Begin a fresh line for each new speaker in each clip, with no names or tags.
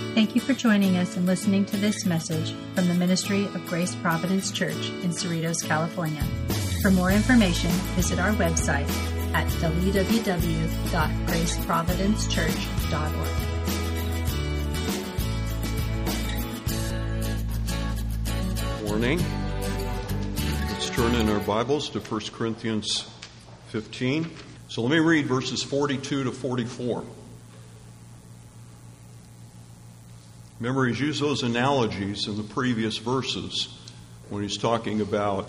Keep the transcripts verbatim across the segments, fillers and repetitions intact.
Thank you for joining us and listening to this message from the Ministry of Grace Providence Church in Cerritos, California. For more information, visit our website at w w w dot grace providence church dot org.
Morning. Let's turn in our Bibles to First Corinthians fifteen. So let me read verses forty-two to forty-four. Remember, he's used those analogies in the previous verses when he's talking about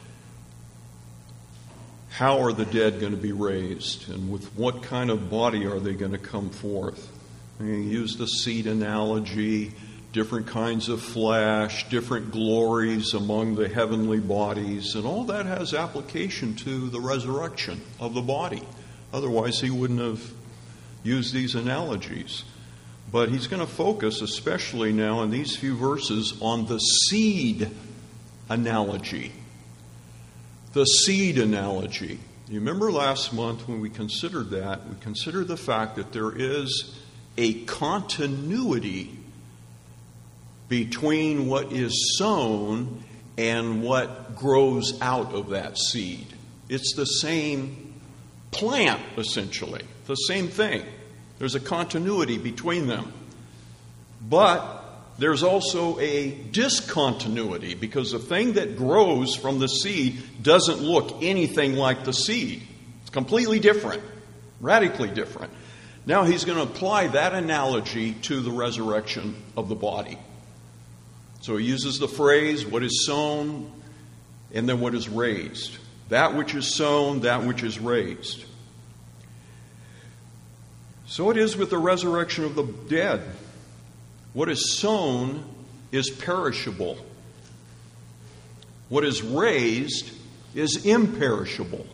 how are the dead going to be raised and with what kind of body are they going to come forth. And he used the seed analogy, different kinds of flesh, different glories among the heavenly bodies, and all that has application to the resurrection of the body. Otherwise, he wouldn't have used these analogies. But he's going to focus, especially now in these few verses, on the seed analogy. The seed analogy. You remember last month when we considered that, we considered the fact that there is a continuity between what is sown and what grows out of that seed. It's the same plant, essentially, the same thing. There's a continuity between them. But there's also a discontinuity because the thing that grows from the seed doesn't look anything like the seed. It's completely different, radically different. Now he's going to apply that analogy to the resurrection of the body. So he uses the phrase, what is sown, and then what is raised. That which is sown, that which is raised. So it is with the resurrection of the dead. What is sown is perishable. What is raised is imperishable.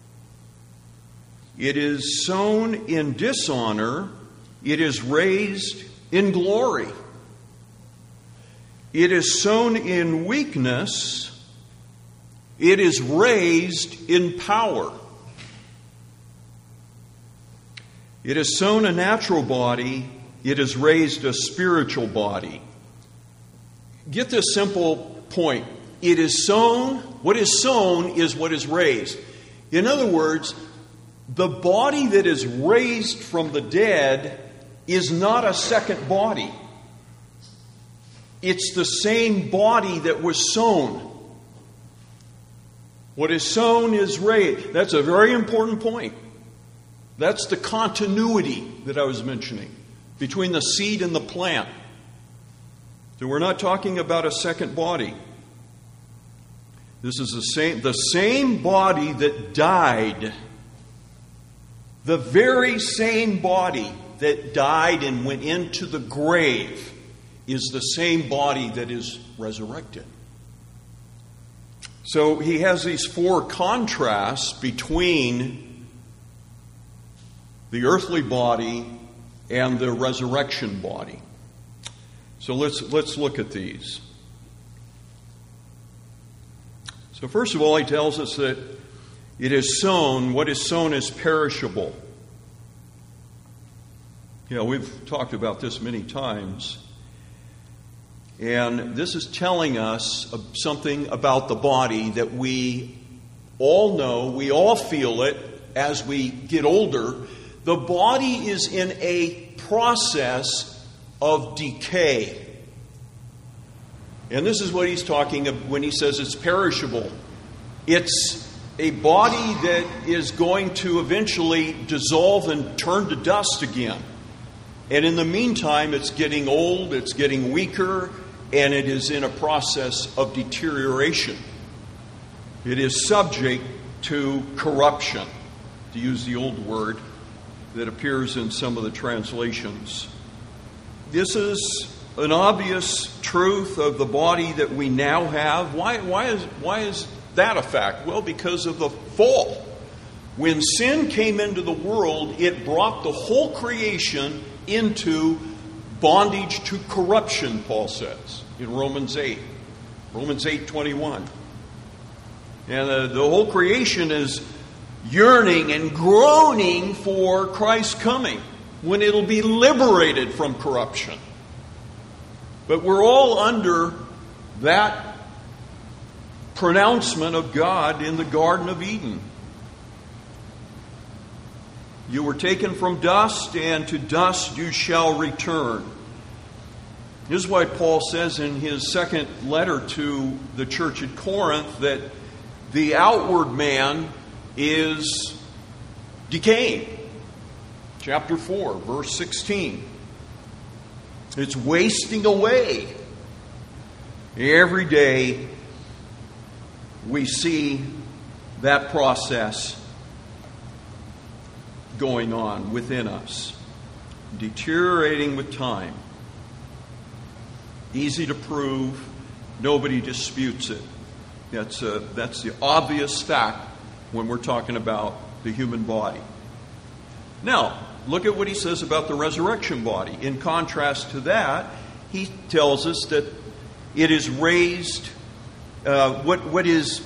It is sown in dishonor. It is raised in glory. It is sown in weakness. It is raised in power. It is sown a natural body. It is raised a spiritual body. Get this simple point. It is sown. What is sown is what is raised. In other words, the body that is raised from the dead is not a second body. It's the same body that was sown. What is sown is raised. That's a very important point. That's the continuity that I was mentioning between the seed and the plant. So we're not talking about a second body. This is the same, the same body that died. The very same body that died and went into the grave is the same body that is resurrected. So he has these four contrasts between the earthly body and the resurrection body. So let's let's look at these. So first of all, he tells us that it is sown. What is sown is perishable. Yeah, we've talked about this many times. And this is telling us something about the body that we all know, we all feel it as we get older. The body is in a process of decay. And this is what he's talking about when he says it's perishable. It's a body that is going to eventually dissolve and turn to dust again. And in the meantime, it's getting old, it's getting weaker, and it is in a process of deterioration. It is subject to corruption, to use the old word that appears in some of the translations. This is an obvious truth of the body that we now have. Why, why is, why is that a fact? Well, because of the fall. When sin came into the world, it brought the whole creation into bondage to corruption, Paul says in Romans eight. Romans eight twenty-one. And uh, the whole creation is yearning and groaning for Christ's coming, when it'll be liberated from corruption. But we're all under that pronouncement of God in the Garden of Eden. You were taken from dust, and to dust you shall return. This is why Paul says in his second letter to the church at Corinth that the outward man is decaying. Chapter four, verse sixteen. It's wasting away. Every day we see that process going on within us, deteriorating with time. Easy to prove. Nobody disputes it. That's a, that's the obvious fact when we're talking about the human body. Now, look at what he says about the resurrection body. In contrast to that, he tells us that it is raised, uh, what, what is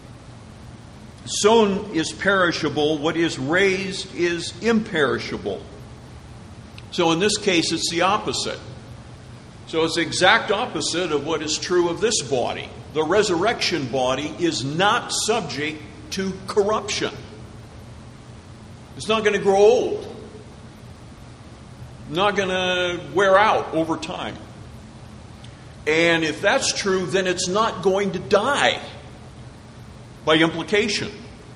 sown is perishable, what is raised is imperishable. So in this case, it's the opposite. So it's the exact opposite of what is true of this body. The resurrection body is not subject to corruption. It's not going to grow old. Not going to wear out over time. And if that's true, then it's not going to die by implication.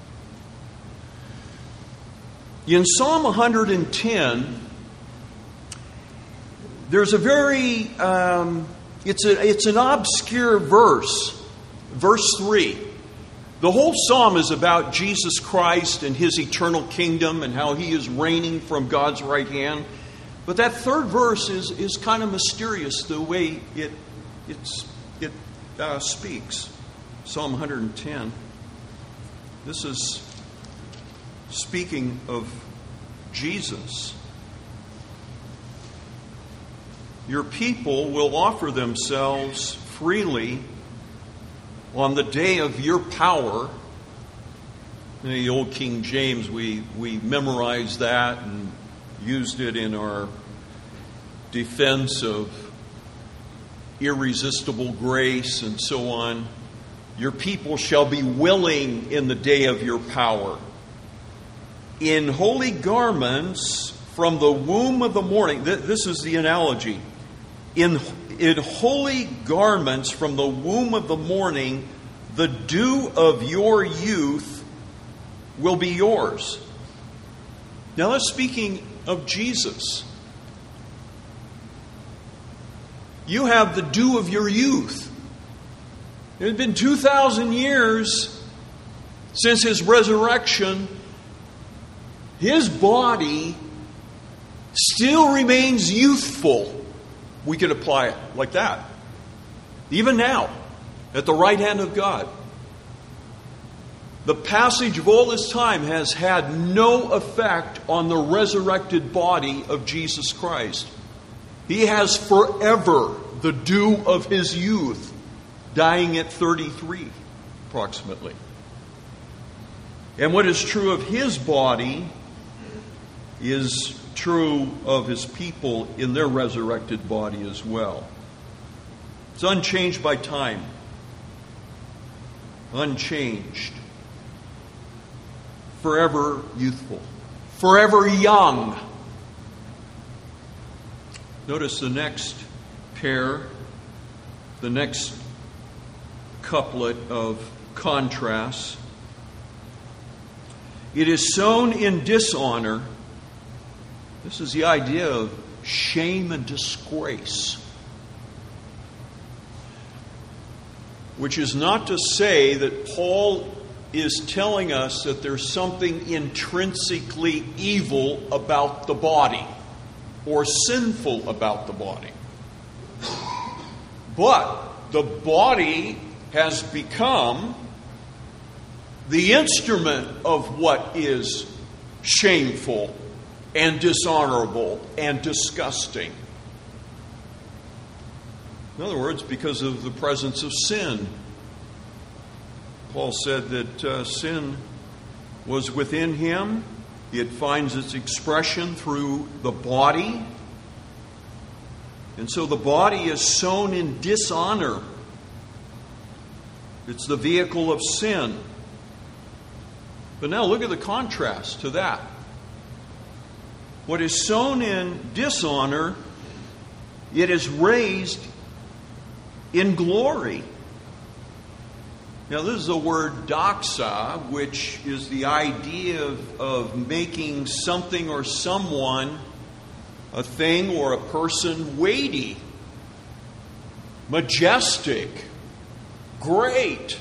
In Psalm one hundred ten, there's a very, um, it's a, it's an obscure verse, verse three. The whole psalm is about Jesus Christ and His eternal kingdom and how He is reigning from God's right hand. But that third verse is, is kind of mysterious the way it it's, it uh, speaks. Psalm one hundred ten. This is speaking of Jesus. Your people will offer themselves freely on the day of your power. In the old King James, we, we memorized that and used it in our defense of irresistible grace and so on. Your people shall be willing in the day of your power. In holy garments from the womb of the morning. This is the analogy. In, in holy garments from the womb of the morning, the dew of your youth will be yours. Now that's speaking of Jesus. You have the dew of your youth. It had been two thousand years since His resurrection. His body still remains youthful. We could apply it like that. Even now, at the right hand of God. The passage of all this time has had no effect on the resurrected body of Jesus Christ. He has forever the dew of His youth, dying at thirty-three, approximately. And what is true of His body is true of His people in their resurrected body as well. It's unchanged by time. Unchanged. Forever youthful. Forever young. Notice the next pair, the next couplet of contrasts. It is sown in dishonor. This is the idea of shame and disgrace. Which is not to say that Paul is telling us that there's something intrinsically evil about the body or sinful about the body. But the body has become the instrument of what is shameful and dishonorable and disgusting. In other words, because of the presence of sin. Paul said that uh, sin was within him. It finds its expression through the body. And so the body is sown in dishonor. It's the vehicle of sin. But now look at the contrast to that. What is sown in dishonor, it is raised in glory. Now this is the word doxa, which is the idea of, of making something or someone, a thing or a person, weighty, majestic, great.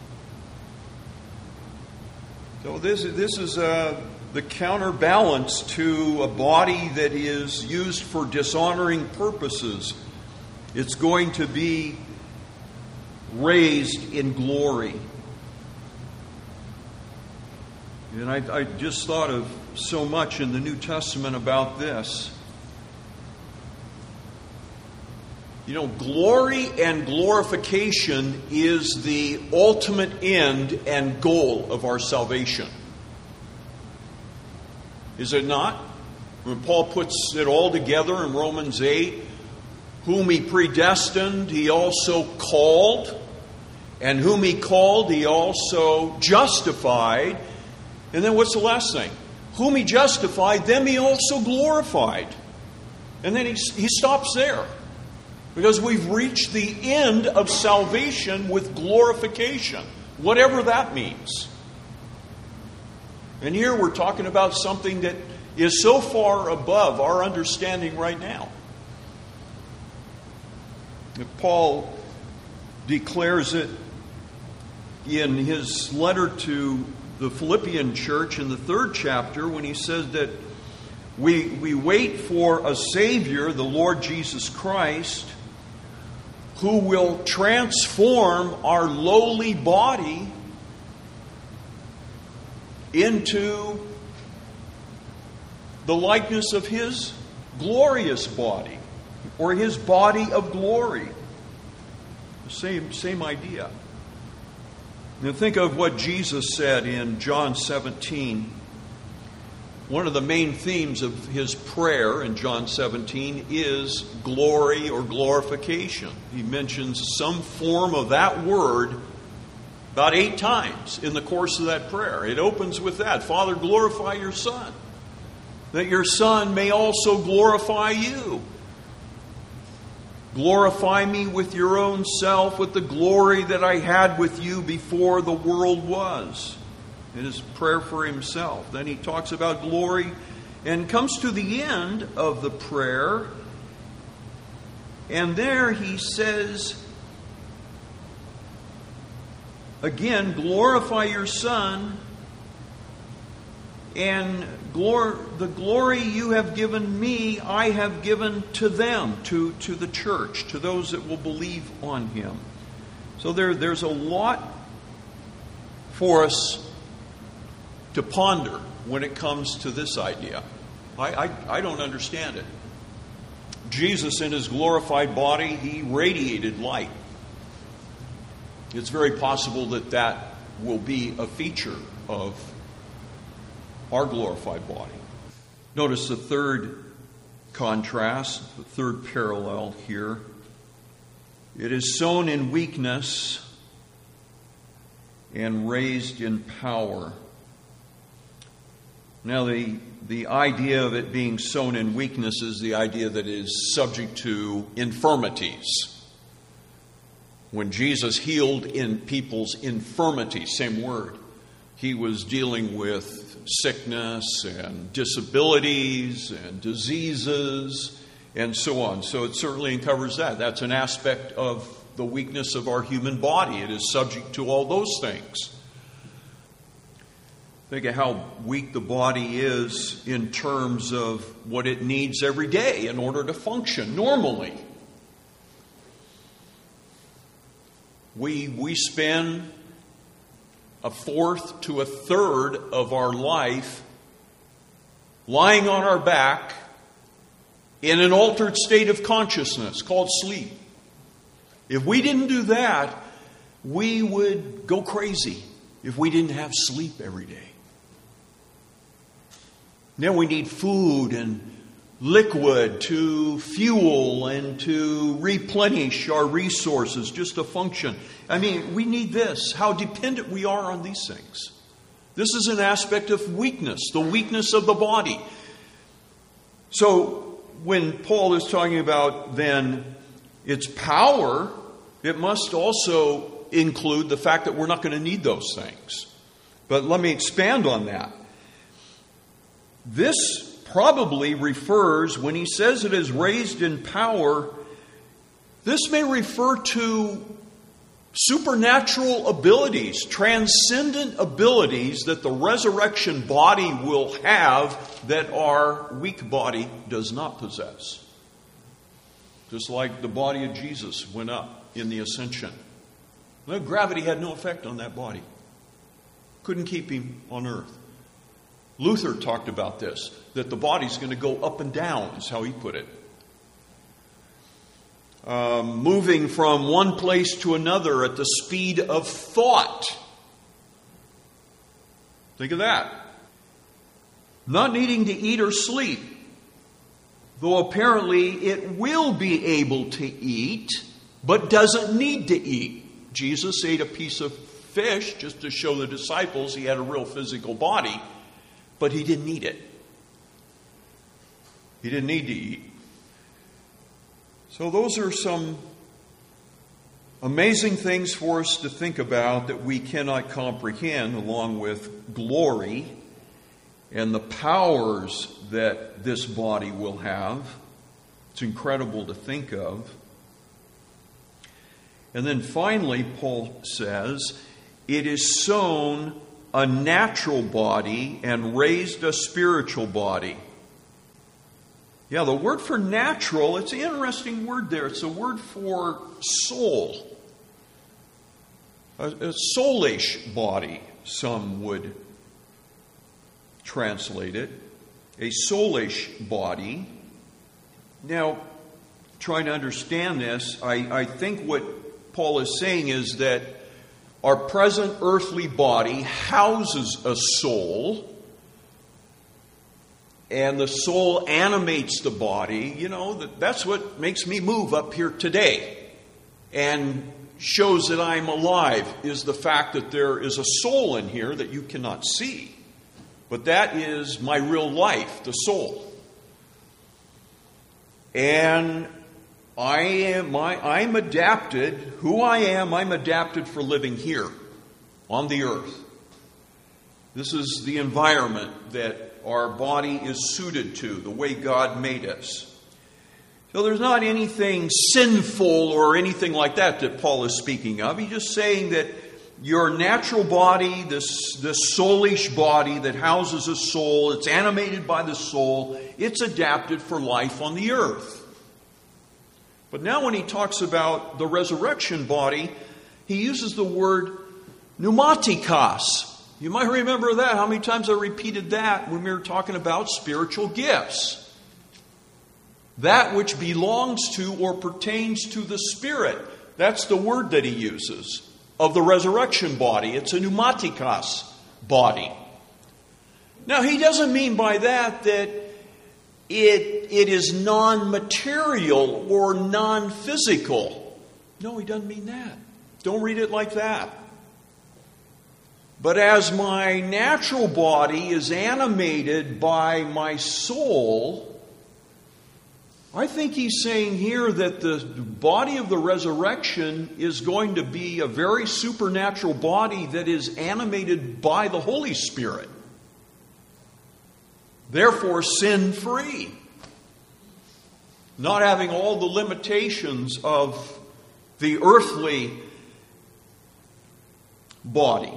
So this, this is uh, the counterbalance to a body that is used for dishonoring purposes. It's going to be raised in glory. And I, I just thought of so much in the New Testament about this. You know, glory and glorification is the ultimate end and goal of our salvation. Is it not? When Paul puts it all together in Romans eight, whom he predestined, he also called. And whom he called, he also justified. And then what's the last thing? Whom he justified, them he also glorified. And then he, he stops there. Because we've reached the end of salvation with glorification, whatever that means. And here we're talking about something that is so far above our understanding right now. Paul declares it in his letter to the Philippian church in the third chapter when he says that we, we wait for a Savior, the Lord Jesus Christ, who will transform our lowly body into the likeness of His glorious body, or His body of glory. The same, same idea. Now think of what Jesus said in John seventeen. One of the main themes of His prayer in John seventeen is glory or glorification. He mentions some form of that word about eight times in the course of that prayer. It opens with that. Father, glorify your Son, that your Son may also glorify you. Glorify me with your own self, with the glory that I had with you before the world was. In his prayer for himself. Then he talks about glory and comes to the end of the prayer. And there he says, again, glorify your Son, and glor- the glory you have given me, I have given to them, to, to the church, to those that will believe on Him. So there, there's a lot for us to ponder when it comes to this idea. I, I, I don't understand it. Jesus, in His glorified body, He radiated light. It's very possible that that will be a feature of our glorified body. Notice the third contrast, the third parallel here. It is sown in weakness and raised in power. Now, the, the idea of it being sown in weakness is the idea that it is subject to infirmities. When Jesus healed in people's infirmities, same word, He was dealing with sickness and disabilities and diseases and so on. So it certainly covers that. That's an aspect of the weakness of our human body. It is subject to all those things. Think of how weak the body is in terms of what it needs every day in order to function normally. We, we spend a fourth to a third of our life lying on our back in an altered state of consciousness called sleep. If we didn't do that, we would go crazy if we didn't have sleep every day. Then we need food and liquid to fuel and to replenish our resources, just to function. I mean, we need this. How dependent we are on these things. This is an aspect of weakness, the weakness of the body. So when Paul is talking about then its power, it must also include the fact that we're not going to need those things. But let me expand on that. This probably refers, when he says it is raised in power, this may refer to supernatural abilities, transcendent abilities that the resurrection body will have that our weak body does not possess. Just like the body of Jesus went up in the ascension. Well, gravity had no effect on that body. Couldn't keep him on earth. Luther talked about this, that the body's going to go up and down, is how he put it. Um, moving from one place to another at the speed of thought. Think of that. Not needing to eat or sleep, though apparently it will be able to eat, but doesn't need to eat. Jesus ate a piece of fish just to show the disciples he had a real physical body, but he didn't eat it. He didn't need to eat. So those are some amazing things for us to think about that we cannot comprehend, along with glory and the powers that this body will have. It's incredible to think of. And then finally, Paul says, it is sown a natural body and raised a spiritual body. Yeah, the word for natural, it's an interesting word there. It's a word for soul. A, a soulish body, some would translate it. A soulish body. Now, trying to understand this, I, I think what Paul is saying is that our present earthly body houses a soul, and the soul animates the body. You know, that, that's what makes me move up here today and shows that I'm alive, is the fact that there is a soul in here that you cannot see. But that is my real life, the soul. And I am I, I'm adapted, who I am, I'm adapted for living here on the earth. This is the environment that our body is suited to, the way God made us. So there's not anything sinful or anything like that that Paul is speaking of. He's just saying that your natural body, this, this soulish body that houses a soul, it's animated by the soul, it's adapted for life on the earth. But now when he talks about the resurrection body, he uses the word pneumatikos. You might remember that. How many times I repeated that when we were talking about spiritual gifts? That which belongs to or pertains to the Spirit. That's the word that he uses of the resurrection body. It's a pneumatikos body. Now, he doesn't mean by that that it, it is non-material or non-physical. No, he doesn't mean that. Don't read it like that. But as my natural body is animated by my soul, I think he's saying here that the body of the resurrection is going to be a very supernatural body that is animated by the Holy Spirit. Therefore, sin-free. Not having all the limitations of the earthly body.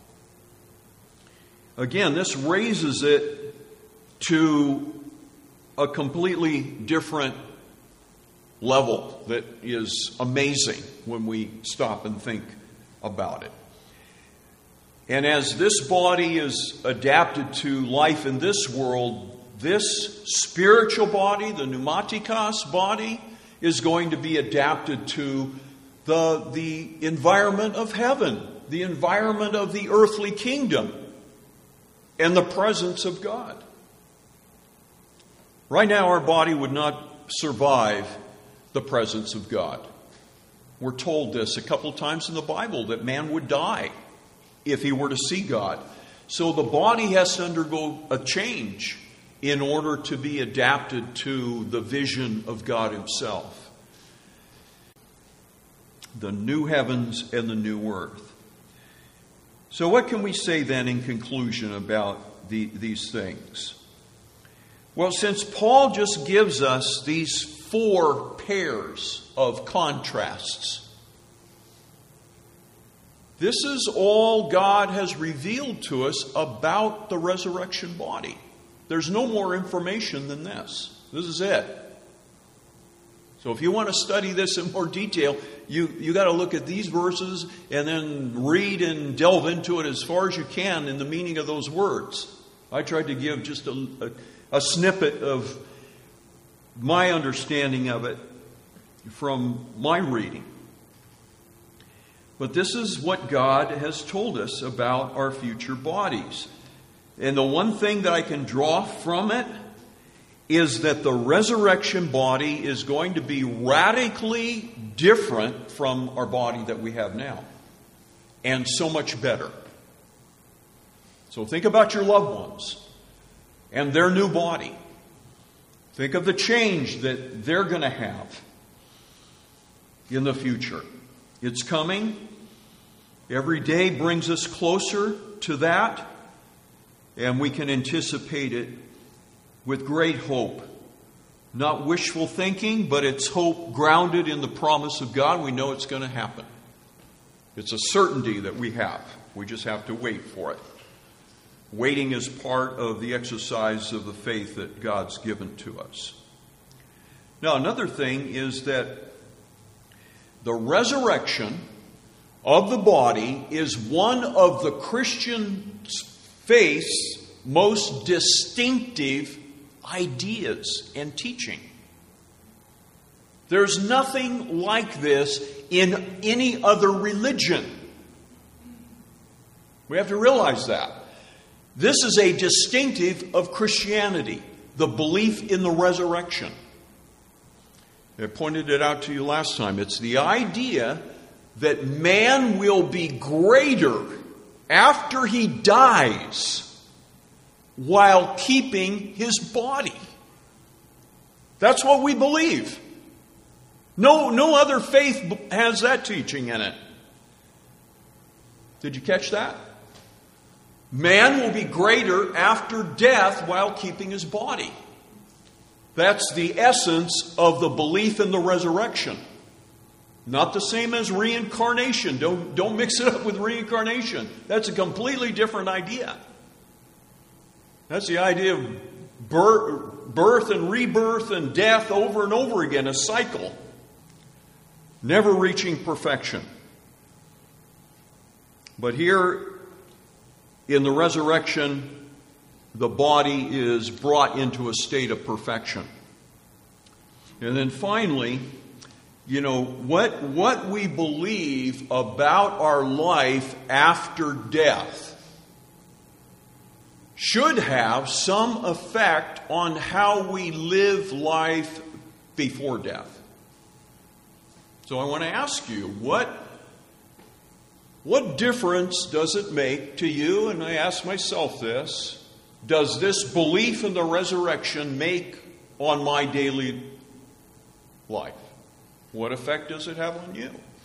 Again, this raises it to a completely different level that is amazing when we stop and think about it. And as this body is adapted to life in this world, this spiritual body, the pneumatikos body, is going to be adapted to the, the environment of heaven, the environment of the earthly kingdom, and the presence of God. Right now, our body would not survive the presence of God. We're told this a couple times in the Bible, that man would die if he were to see God. So the body has to undergo a change in order to be adapted to the vision of God Himself. The new heavens and the new earth. So what can we say then in conclusion about the, these things? Well, since Paul just gives us these four pairs of contrasts, this is all God has revealed to us about the resurrection body. There's no more information than this. This is it. So if you want to study this in more detail, you you got to look at these verses and then read and delve into it as far as you can in the meaning of those words. I tried to give just a, a, a snippet of my understanding of it from my reading. But this is what God has told us about our future bodies. And the one thing that I can draw from it is that the resurrection body is going to be radically different from our body that we have now. And so much better. So think about your loved ones and their new body. Think of the change that they're going to have in the future. It's coming. Every day brings us closer to that. And we can anticipate it with great hope. Not wishful thinking, but it's hope grounded in the promise of God. We know it's going to happen. It's a certainty that we have. We just have to wait for it. Waiting is part of the exercise of the faith that God's given to us. Now, another thing is that the resurrection of the body is one of the Christian faith's most distinctive ideas and teaching. There's nothing like this in any other religion. We have to realize that. This is a distinctive of Christianity, the belief in the resurrection. I pointed it out to you last time. It's the idea that man will be greater after he dies while keeping his body. That's what we believe. No, no other faith has that teaching in it. Did you catch that? Man will be greater after death while keeping his body. That's the essence of the belief in the resurrection. Not the same as reincarnation. Don't, don't mix it up with reincarnation. That's a completely different idea. That's the idea of birth, birth and rebirth and death over and over again, a cycle. Never reaching perfection. But here, in the resurrection, the body is brought into a state of perfection. And then finally, you know, what, what we believe about our life after death should have some effect on how we live life before death. So I want to ask you, what, what difference does it make to you? And I ask myself this. Does this belief in the resurrection make on my daily life? What effect does it have on you?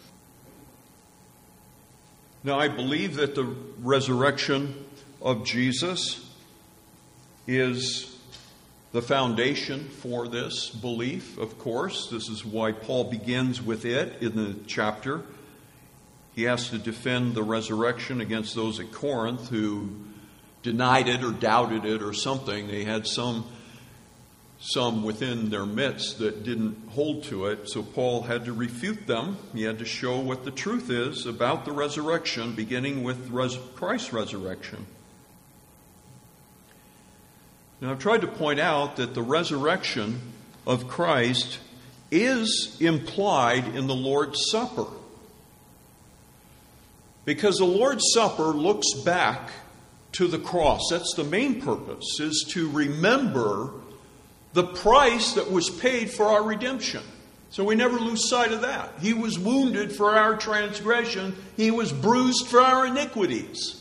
Now, I believe that the resurrection of Jesus is the foundation for this belief, of course. This is why Paul begins with it in the chapter. He has to defend the resurrection against those at Corinth who denied it or doubted it or something. They had some some within their midst that didn't hold to it. So Paul had to refute them. He had to show what the truth is about the resurrection, beginning with res- Christ's resurrection. Now, I've tried to point out that the resurrection of Christ is implied in the Lord's Supper. Because the Lord's Supper looks back to the cross. That's the main purpose, is to remember the price that was paid for our redemption. So we never lose sight of that. He was wounded for our transgression. He was bruised for our iniquities.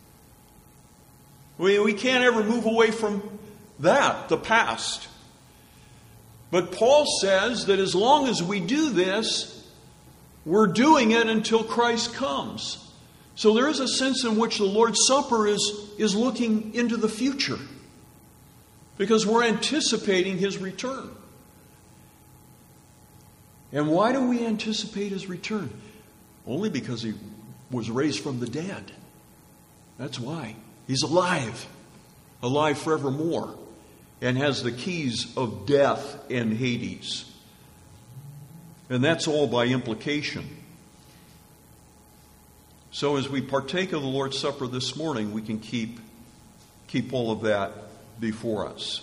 We, we can't ever move away from that, the past. But Paul says that as long as we do this, we're doing it until Christ comes. So there is a sense in which the Lord's Supper is, is looking into the future, because we're anticipating His return. And why do we anticipate His return? Only because He was raised from the dead. That's why. He's alive, alive forevermore, and has the keys of death and Hades. And that's all by implication. So as we partake of the Lord's Supper this morning, we can keep, keep all of that before us.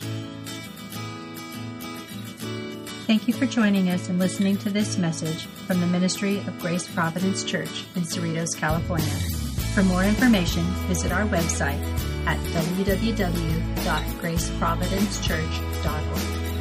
Thank you for joining us and listening to this message from the Ministry of Grace Providence Church in Cerritos, California. For more information, visit our website at w w w dot grace providence church dot org.